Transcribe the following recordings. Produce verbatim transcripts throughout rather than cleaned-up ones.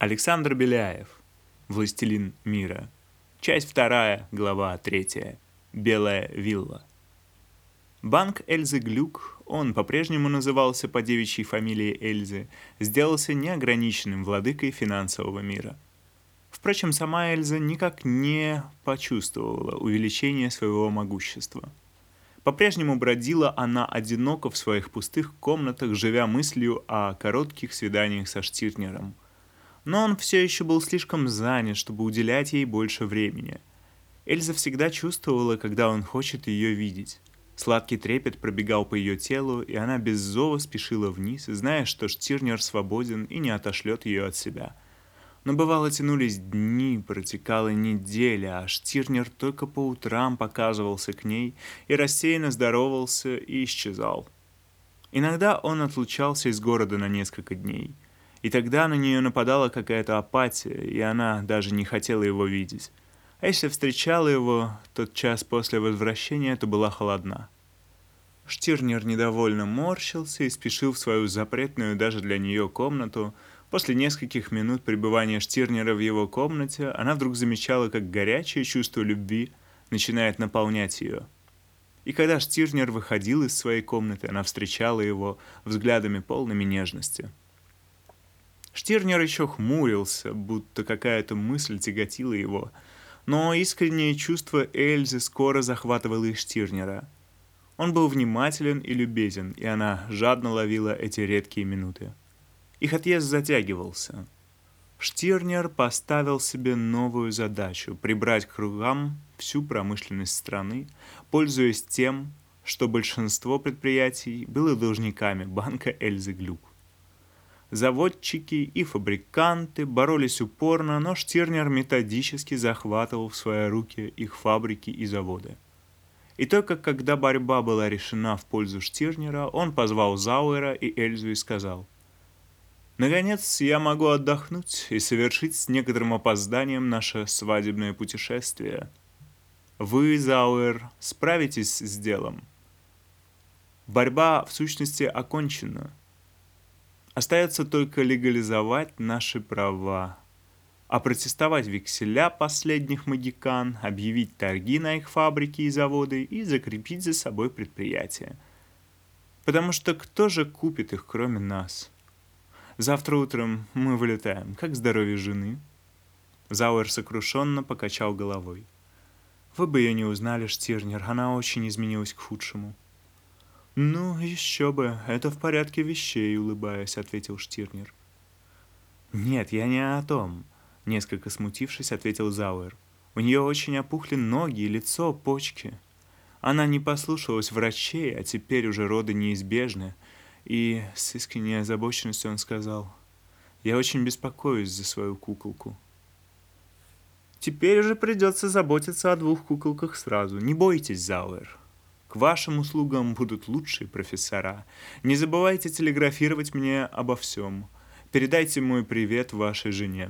Александр Беляев. Властелин мира. Часть вторая, глава третья. Белая вилла. Банк Эльзы Глюк, он по-прежнему назывался по девичьей фамилии Эльзы, сделался неограниченным владыкой финансового мира. Впрочем, сама Эльза никак не почувствовала увеличения своего могущества. По-прежнему бродила она одиноко в своих пустых комнатах, живя мыслью о коротких свиданиях со Штирнером. Но он все еще был слишком занят, чтобы уделять ей больше времени. Эльза всегда чувствовала, когда он хочет ее видеть. Сладкий трепет пробегал по ее телу, и она без зова спешила вниз, зная, что Штирнер свободен и не отошлет ее от себя. Но бывало тянулись дни, протекала неделя, а Штирнер только по утрам показывался к ней и рассеянно здоровался и исчезал. Иногда он отлучался из города на несколько дней. И тогда на нее нападала какая-то апатия, и она даже не хотела его видеть. А если встречала его тот час после возвращения, то была холодна. Штирнер недовольно морщился и спешил в свою запретную даже для нее комнату. После нескольких минут пребывания Штирнера в его комнате она вдруг замечала, как горячее чувство любви начинает наполнять ее. И когда Штирнер выходил из своей комнаты, она встречала его взглядами полными нежности. Штирнер еще хмурился, будто какая-то мысль тяготила его, но искреннее чувство Эльзы скоро захватывало и Штирнера. Он был внимателен и любезен, и она жадно ловила эти редкие минуты. Их отъезд затягивался. Штирнер поставил себе новую задачу — прибрать к рукам всю промышленность страны, пользуясь тем, что большинство предприятий было должниками банка Эльзы Глюк. Заводчики и фабриканты боролись упорно, но Штирнер методически захватывал в свои руки их фабрики и заводы. И только когда борьба была решена в пользу Штирнера, он позвал Зауэра и Эльзу и сказал: «Наконец, я могу отдохнуть и совершить с некоторым опозданием наше свадебное путешествие. Вы, Зауэр, справитесь с делом. Борьба, в сущности, окончена. Остается только легализовать наши права, опротестовать векселя последних могикан, объявить торги на их фабрики и заводы и закрепить за собой предприятия. Потому что кто же купит их, кроме нас? Завтра утром мы вылетаем. Как здоровье жены?» Зауэр сокрушенно покачал головой. «Вы бы ее не узнали, Штирнер, она очень изменилась к худшему». «Ну, еще бы, это в порядке вещей», — улыбаясь, ответил Штирнер. «Нет, я не о том», — несколько смутившись, ответил Зауэр. «У нее очень опухли ноги, лицо, почки. Она не послушалась врачей, а теперь уже роды неизбежны». И с искренней озабоченностью он сказал: «Я очень беспокоюсь за свою куколку». «Теперь уже придется заботиться о двух куколках сразу. Не бойтесь, Зауэр. К вашим услугам будут лучшие профессора. Не забывайте телеграфировать мне обо всем. Передайте мой привет вашей жене».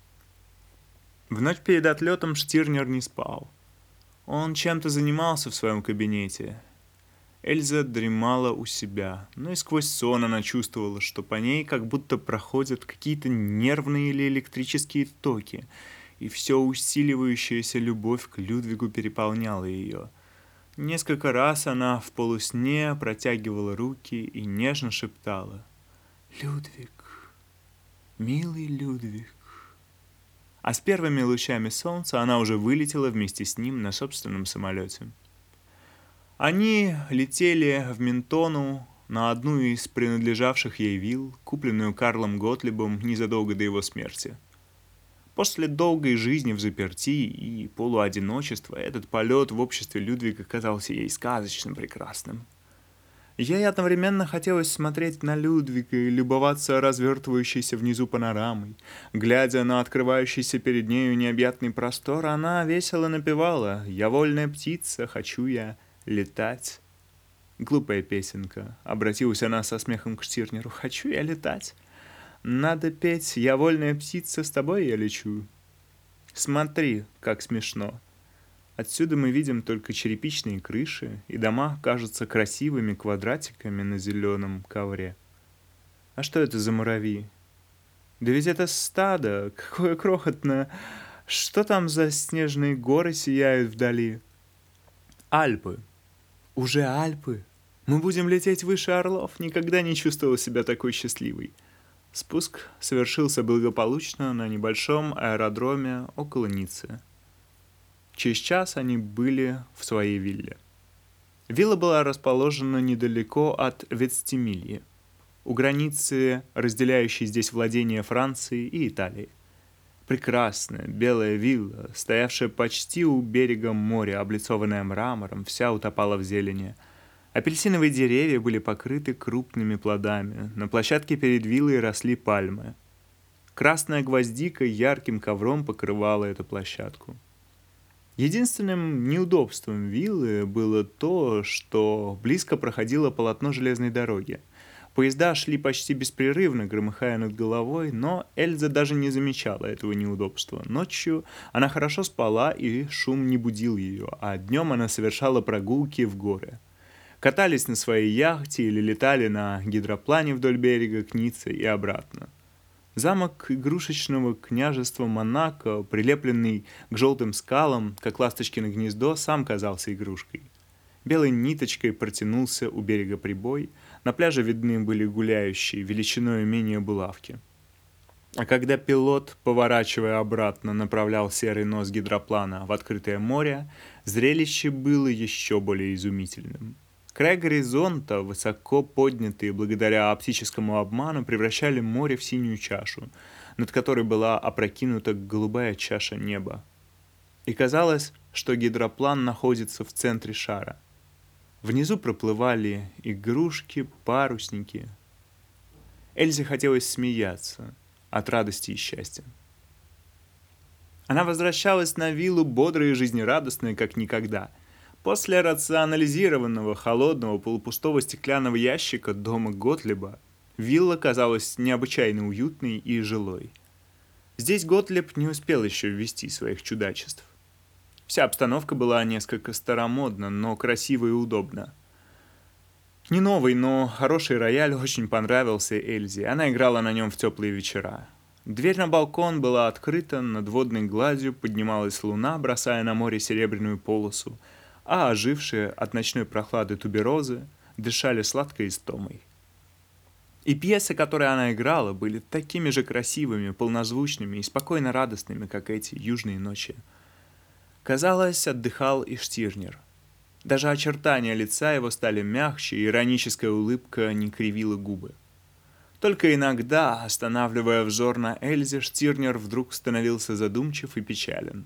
В ночь перед отлетом Штирнер не спал. Он чем-то занимался в своем кабинете. Эльза дремала у себя, но и сквозь сон она чувствовала, что по ней как будто проходят какие-то нервные или электрические токи, и все усиливающаяся любовь к Людвигу переполняла ее. Несколько раз она в полусне протягивала руки и нежно шептала: «Людвиг, милый Людвиг». А с первыми лучами солнца она уже вылетела вместе с ним на собственном самолете. Они летели в Ментону на одну из принадлежавших ей вилл, купленную Карлом Готлибом незадолго до его смерти. После долгой жизни в заперти и полуодиночества этот полет в обществе Людвига казался ей сказочно прекрасным. Ей одновременно хотелось смотреть на Людвига и любоваться развертывающейся внизу панорамой. Глядя на открывающийся перед нею необъятный простор, она весело напевала: «Я вольная птица, хочу я летать». Глупая песенка. Обратилась она со смехом к Штирнеру. «Хочу я летать. Надо петь: я вольная птица, с тобой я лечу». Смотри, как смешно. Отсюда мы видим только черепичные крыши, и дома кажутся красивыми квадратиками на зеленом ковре. А что это за муравьи? Да ведь это стадо, какое крохотное. Что там за снежные горы сияют вдали? Альпы. Уже Альпы? Мы будем лететь выше орлов. Никогда не чувствовал себя такой счастливой. Спуск совершился благополучно на небольшом аэродроме около Ниццы. Через час они были в своей вилле. Вилла была расположена недалеко от Вестимильи, у границы, разделяющей здесь владения Франции и Италии. Прекрасная белая вилла, стоявшая почти у берега моря, облицованная мрамором, вся утопала в зелени. Апельсиновые деревья были покрыты крупными плодами, на площадке перед виллой росли пальмы. Красная гвоздика ярким ковром покрывала эту площадку. Единственным неудобством виллы было то, что близко проходило полотно железной дороги. Поезда шли почти беспрерывно, громыхая над головой, но Эльза даже не замечала этого неудобства. Ночью она хорошо спала, и шум не будил ее, а днем она совершала прогулки в горы. Катались на своей яхте или летали на гидроплане вдоль берега к Ницце и обратно. Замок игрушечного княжества Монако, прилепленный к желтым скалам, как ласточкино гнездо, сам казался игрушкой. Белой ниточкой протянулся у берега прибой, на пляже видны были гуляющие, величиной менее булавки. А когда пилот, поворачивая обратно, направлял серый нос гидроплана в открытое море, зрелище было еще более изумительным. Край горизонта, высоко поднятые благодаря оптическому обману, превращали море в синюю чашу, над которой была опрокинута голубая чаша неба. И казалось, что гидроплан находится в центре шара. Внизу проплывали игрушки, парусники. Эльзе хотелось смеяться от радости и счастья. Она возвращалась на виллу бодрая и жизнерадостная, как никогда. После рационализированного, холодного, полупустого стеклянного ящика дома Готлиба вилла казалась необычайно уютной и жилой. Здесь Готлиб не успел еще ввести своих чудачеств. Вся обстановка была несколько старомодна, но красиво и удобно. Не новый, но хороший рояль очень понравился Эльзе, она играла на нем в теплые вечера. Дверь на балкон была открыта, над водной гладью поднималась луна, бросая на море серебряную полосу, а ожившие от ночной прохлады туберозы дышали сладкой истомой. И пьесы, которые она играла, были такими же красивыми, полнозвучными и спокойно радостными, как эти южные ночи. Казалось, отдыхал и Штирнер. Даже очертания лица его стали мягче, и ироническая улыбка не кривила губы. Только иногда, останавливая взор на Эльзе, Штирнер вдруг становился задумчив и печален.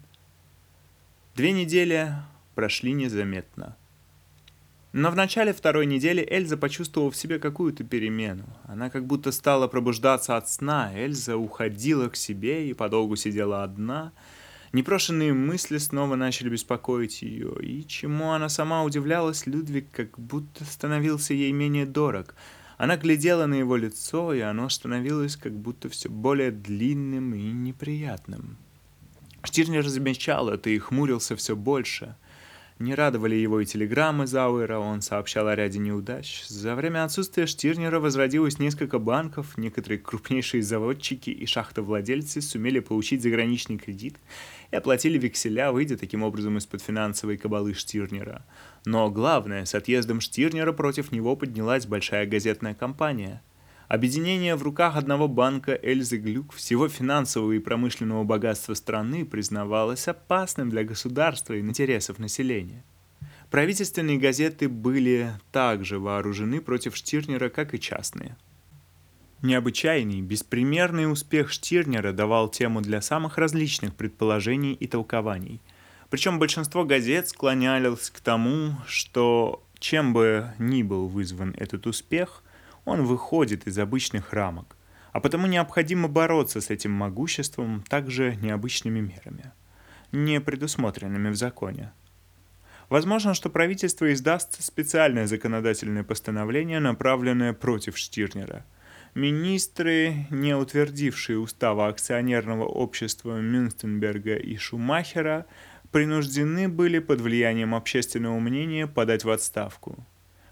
Две недели прошли незаметно. Но в начале второй недели Эльза почувствовала в себе какую-то перемену. Она как будто стала пробуждаться от сна. Эльза уходила к себе и подолгу сидела одна. Непрошенные мысли снова начали беспокоить ее. И чему она сама удивлялась, Людвиг как будто становился ей менее дорог. Она глядела на его лицо, и оно становилось как будто все более длинным и неприятным. Штирнер замечал это и хмурился все больше. Не радовали его и телеграммы Зауэра, он сообщал о ряде неудач. За время отсутствия Штирнера возродилось несколько банков, некоторые крупнейшие заводчики и шахтовладельцы сумели получить заграничный кредит и оплатили векселя, выйдя таким образом из-под финансовой кабалы Штирнера. Но главное, с отъездом Штирнера против него поднялась большая газетная кампания. Объединение в руках одного банка Эльзы Глюк всего финансового и промышленного богатства страны признавалось опасным для государства и интересов населения. Правительственные газеты были также вооружены против Штирнера, как и частные. Необычайный, беспримерный успех Штирнера давал тему для самых различных предположений и толкований. Причем большинство газет склонялось к тому, что чем бы ни был вызван этот успех, он выходит из обычных рамок, а потому необходимо бороться с этим могуществом также необычными мерами, не предусмотренными в законе. Возможно, что правительство издаст специальное законодательное постановление, направленное против Штирнера. Министры, не утвердившие устава акционерного общества Мюнстенберга и Шумахера, принуждены были под влиянием общественного мнения подать в отставку.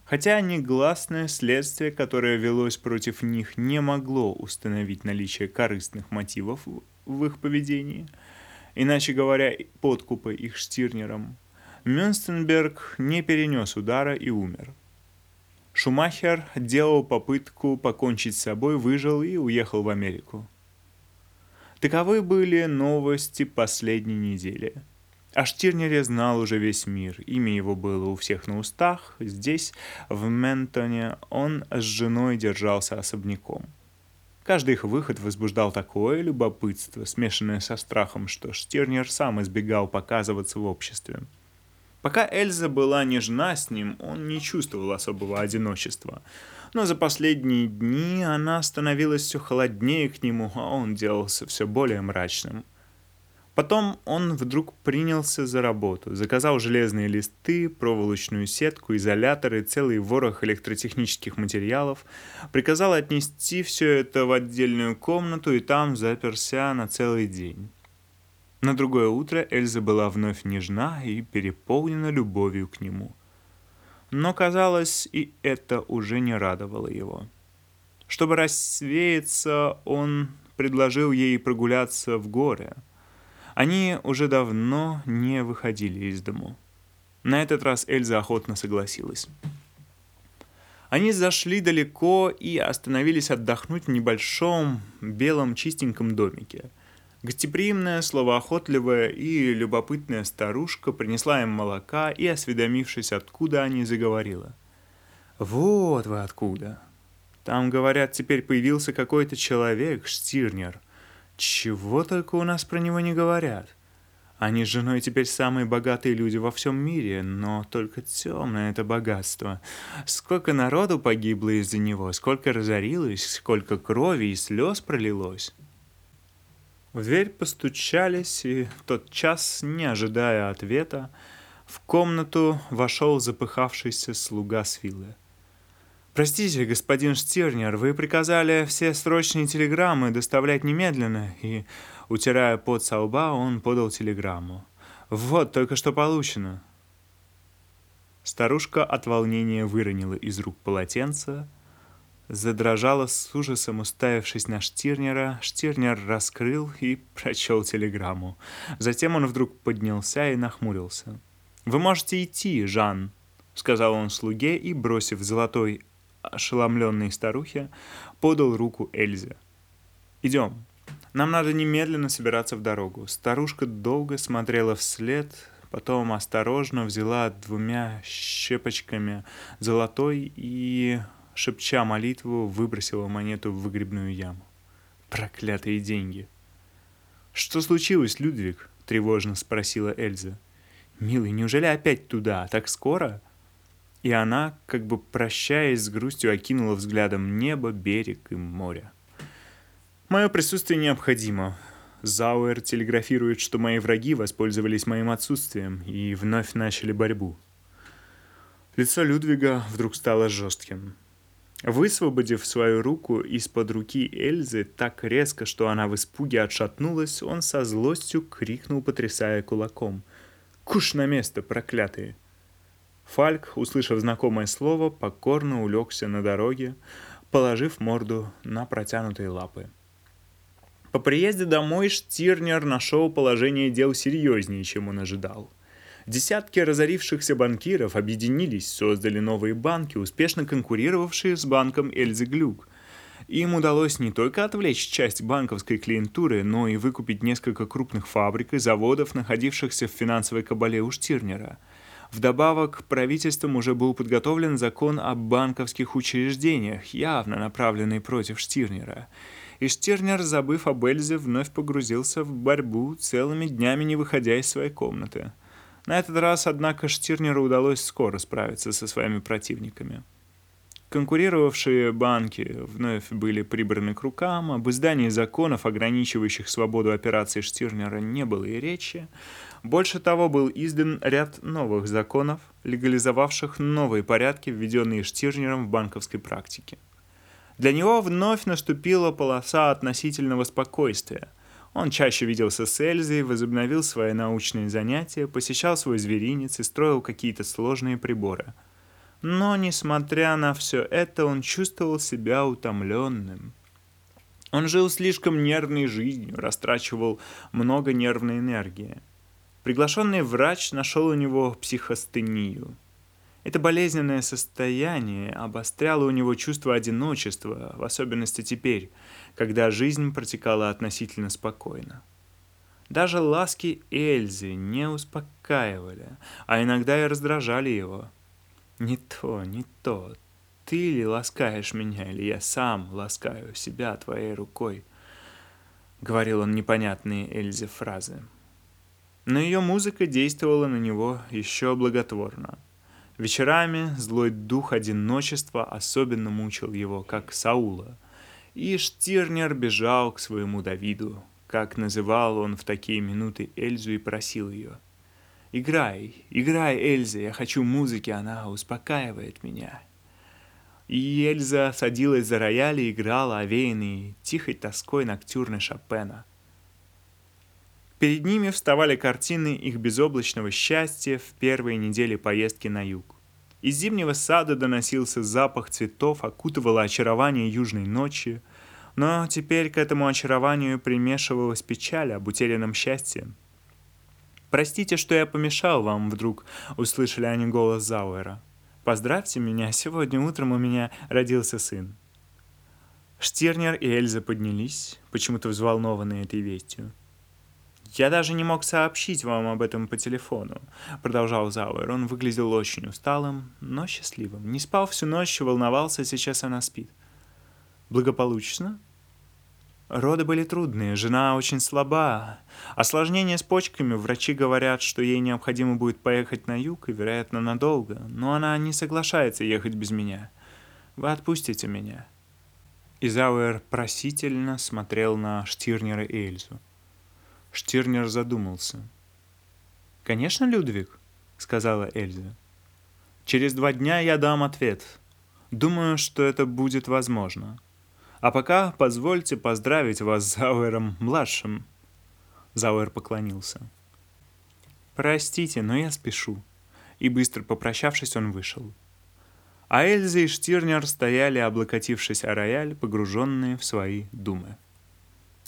Хотя негласное следствие, которое велось против них, не могло установить наличие корыстных мотивов в их поведении, иначе говоря, подкупа их Штирнером, Мюнстенберг не перенес удара и умер. Шумахер делал попытку покончить с собой, выжил и уехал в Америку. Таковы были новости последней недели. О Штирнере знал уже весь мир, имя его было у всех на устах. Здесь, в Ментоне, он с женой держался особняком. Каждый их выход возбуждал такое любопытство, смешанное со страхом, что Штирнер сам избегал показываться в обществе. Пока Эльза была нежна с ним, он не чувствовал особого одиночества. Но за последние дни она становилась все холоднее к нему, а он делался все более мрачным. Потом он вдруг принялся за работу, заказал железные листы, проволочную сетку, изоляторы, целый ворох электротехнических материалов, приказал отнести все это в отдельную комнату и там заперся на целый день. На другое утро Эльза была вновь нежна и переполнена любовью к нему. Но, казалось, и это уже не радовало его. Чтобы рассеяться, он предложил ей прогуляться в горы. Они уже давно не выходили из дому. На этот раз Эльза охотно согласилась. Они зашли далеко и остановились отдохнуть в небольшом белом чистеньком домике. Гостеприимная, словоохотливая и любопытная старушка принесла им молока и, осведомившись, откуда они, заговорила. «Вот вы откуда. Там, говорят, теперь появился какой-то человек, Штирнер. Чего только у нас про него не говорят. Они с женой теперь самые богатые люди во всем мире, но только темное это богатство. Сколько народу погибло из-за него, сколько разорилось, сколько крови и слез пролилось». В дверь постучались, и тотчас, не ожидая ответа, в комнату вошел запыхавшийся слуга с виллы. «Простите, господин Штирнер, вы приказали все срочные телеграммы доставлять немедленно», и, утирая пот со лба, он подал телеграмму. «Вот, только что получено». Старушка от волнения выронила из рук полотенце, задрожала с ужасом, уставившись на Штирнера. Штирнер раскрыл и прочел телеграмму. Затем он вдруг поднялся и нахмурился. «Вы можете идти, Жан», — сказал он слуге и, бросив золотой ошеломленной старухе, подал руку Эльзе. «Идем. Нам надо немедленно собираться в дорогу». Старушка долго смотрела вслед, потом осторожно взяла двумя щепочками золотой и, шепча молитву, выбросила монету в выгребную яму. Проклятые деньги! «Что случилось, Людвиг?» — тревожно спросила Эльза. «Милый, неужели опять туда? Так скоро?» И она, как бы прощаясь с грустью, окинула взглядом небо, берег и море. «Мое присутствие необходимо. Зауэр телеграфирует, что мои враги воспользовались моим отсутствием и вновь начали борьбу». Лицо Людвига вдруг стало жестким. Высвободив свою руку из-под руки Эльзы так резко, что она в испуге отшатнулась, он со злостью крикнул, потрясая кулаком: «Куш на место, проклятые!» Фальк, услышав знакомое слово, покорно улегся на дороге, положив морду на протянутые лапы. По приезде домой Штирнер нашел положение дел серьезнее, чем он ожидал. Десятки разорившихся банкиров объединились, создали новые банки, успешно конкурировавшие с банком Эльзы Глюк. Им удалось не только отвлечь часть банковской клиентуры, но и выкупить несколько крупных фабрик и заводов, находившихся в финансовой кабале у Штирнера. Вдобавок, правительством уже был подготовлен закон о банковских учреждениях, явно направленный против Штирнера. И Штирнер, забыв об Эльзе, вновь погрузился в борьбу, целыми днями не выходя из своей комнаты. На этот раз, однако, Штирнеру удалось скоро справиться со своими противниками. Конкурировавшие банки вновь были прибраны к рукам, об издании законов, ограничивающих свободу операций Штирнера, не было и речи. Больше того, был издан ряд новых законов, легализовавших новые порядки, введенные Штирнером в банковской практике. Для него вновь наступила полоса относительного спокойствия. Он чаще виделся с Эльзой, возобновил свои научные занятия, посещал свой зверинец и строил какие-то сложные приборы. Но, несмотря на все это, он чувствовал себя утомленным. Он жил слишком нервной жизнью, растрачивал много нервной энергии. Приглашенный врач нашел у него психостению. Это болезненное состояние обостряло у него чувство одиночества, в особенности теперь, когда жизнь протекала относительно спокойно. Даже ласки Эльзы не успокаивали, а иногда и раздражали его. «Не то, не то. Ты ли ласкаешь меня, или я сам ласкаю себя твоей рукой?» — говорил он непонятные Эльзе фразы. Но ее музыка действовала на него еще благотворно. Вечерами злой дух одиночества особенно мучил его, как Саула, и Штирнер бежал к своему Давиду, как называл он в такие минуты Эльзу, и просил ее: «Играй, играй, Эльза, я хочу музыки, она успокаивает меня». И Эльза садилась за рояль и играла овеянный тихой тоской ноктюрны Шопена. Перед ними вставали картины их безоблачного счастья в первые недели поездки на юг. Из зимнего сада доносился запах цветов, окутывало очарование южной ночи, но теперь к этому очарованию примешивалась печаль об утерянном счастье. «Простите, что я помешал вам вдруг», — услышали они голос Зауэра. «Поздравьте меня, сегодня утром у меня родился сын». Штирнер и Эльза поднялись, почему-то взволнованные этой вестью. «Я даже не мог сообщить вам об этом по телефону», — продолжал Зауэр. Он выглядел очень усталым, но счастливым. Не спал всю ночь, волновался, сейчас она спит. «Благополучно?» Роды были трудные, жена очень слаба. Осложнения с почками, врачи говорят, что ей необходимо будет поехать на юг и, вероятно, надолго. Но она не соглашается ехать без меня. Вы отпустите меня?» И Зауэр просительно смотрел на Штирнера и Эльзу. Штирнер задумался. «Конечно, Людвиг», — сказала Эльза. «Через два дня я дам ответ. Думаю, что это будет возможно. А пока позвольте поздравить вас с Зауэром-младшим». Зауэр поклонился. «Простите, но я спешу». И быстро попрощавшись, он вышел. А Эльза и Штирнер стояли, облокотившись о рояль, погруженные в свои думы.